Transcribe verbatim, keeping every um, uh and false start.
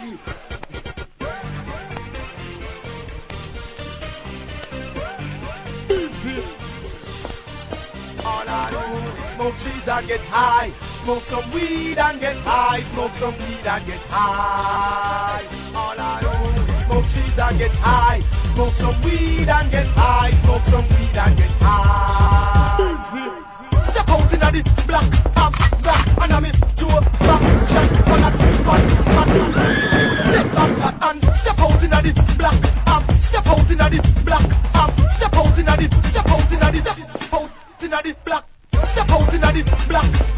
All I do is smoke trees and get high. Smoke some weed and get high. Smoke some weed and get high. All I do is smoke trees and get high. Smoke some weed and get high. Smoke some weed and get high. Step out inna the black, I'm black, and I'm in to a back shot, one at one, one. Step back shot and step out inna the black, I'm step out inna the black, I'm step out inna the, step out inna the, step out inna the black, step out inna the black.